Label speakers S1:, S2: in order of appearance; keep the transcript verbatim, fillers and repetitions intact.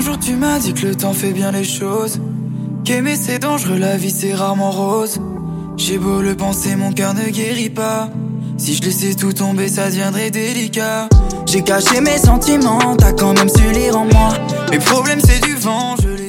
S1: jour tu m'as dit que le temps fait bien les choses, qu'aimer c'est dangereux, la vie c'est rarement rose. J'ai beau le penser, mon cœur ne guérit pas. Si je laissais tout tomber, ça deviendrait délicat. J'ai caché mes sentiments, t'as quand même su lire en moi. Mes problèmes c'est du vent, je